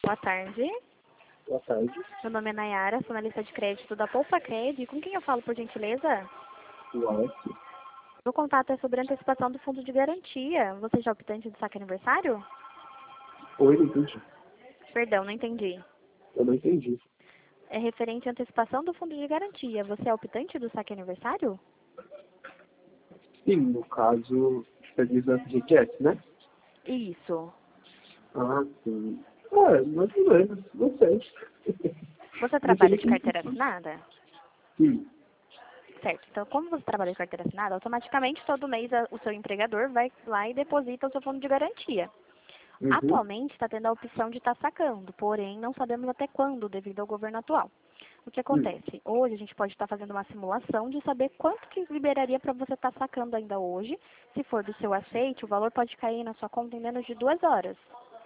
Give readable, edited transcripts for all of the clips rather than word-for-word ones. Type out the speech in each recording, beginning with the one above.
Boa tarde. Boa tarde. Meu nome é Nayara, sou analista de crédito da Poupa Cred. Com quem eu falo, por gentileza? O Alex. O contato é sobre a antecipação do fundo de garantia. Você já é optante do saque aniversário? Oi, não entendi. Perdão, não entendi. Eu não entendi. É referente à antecipação do fundo de garantia. Você é optante do saque aniversário? Sim, no caso, você diz a FGTS, né? Isso. Ah, sim. Mais ou menos, não sei. Você Não sei trabalha de como carteira funciona. assinada? Sim. Certo. Então, como você trabalha de carteira assinada, automaticamente todo mês o seu empregador vai lá e deposita o seu fundo de garantia. Uhum. Atualmente está tendo a opção de estar sacando, porém não sabemos até quando devido ao governo atual. O que Hum. acontece? Hoje a gente pode estar fazendo uma simulação de saber quanto que liberaria para você estar sacando ainda hoje. Se for do seu aceite, o valor pode cair na sua conta em menos de 2 horas.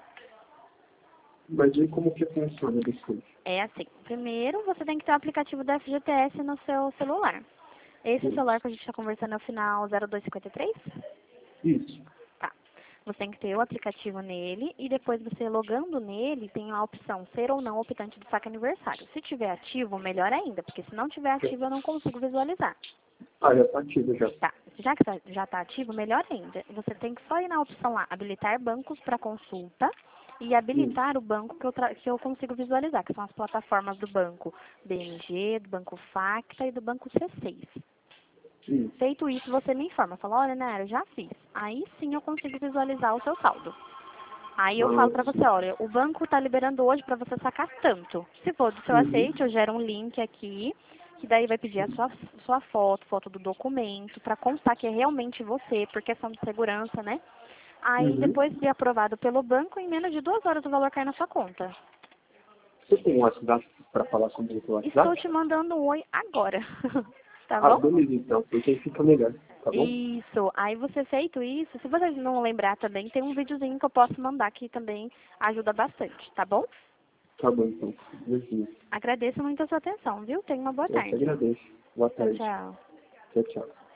Mas e como que funciona depois? É assim, primeiro você tem que ter o aplicativo da FGTS no seu celular. Esse celular que a gente está conversando é o final 0253? Isso. Tá. Você tem que ter o aplicativo nele e depois você logando nele tem a opção ser ou não optante do saque aniversário. Se tiver ativo, melhor ainda, porque se não tiver ativo eu não consigo visualizar. Ah, já tá ativo já. Tá. Já que já está ativo, melhor ainda. Você tem que só ir na opção lá, habilitar bancos para consulta e Hum. habilitar o banco que eu consigo visualizar, que são as plataformas do banco BMG, do banco Facta e do banco C6. Hum. Feito isso, você me informa. Fala, olha, Nara, eu já fiz. Aí sim eu consigo visualizar o seu saldo. Aí eu falo Ah, pra você, olha, o banco tá liberando hoje pra você sacar tanto. Se for do seu aceite, uhum. eu gero um link aqui, que daí vai pedir a sua foto, foto do documento, pra constar que é realmente você, por questão de segurança, né? Aí Uhum. depois de aprovado pelo banco, em menos de 2 horas o valor cai na sua conta. Você tem um WhatsApp para falar comigo pelo Estou WhatsApp? te mandando um oi agora. Tá Ah, bom? beleza então, porque aí fica melhor, tá bom? Isso. Aí você feito isso, se você não lembrar também, tem um videozinho que eu posso mandar que também ajuda bastante, tá bom? Tá bom então. Beijinho. Agradeço muito a sua atenção, viu? Tenha uma boa Eu que tarde. agradeço. Boa Tchau, tarde. tchau. Tchau, tchau.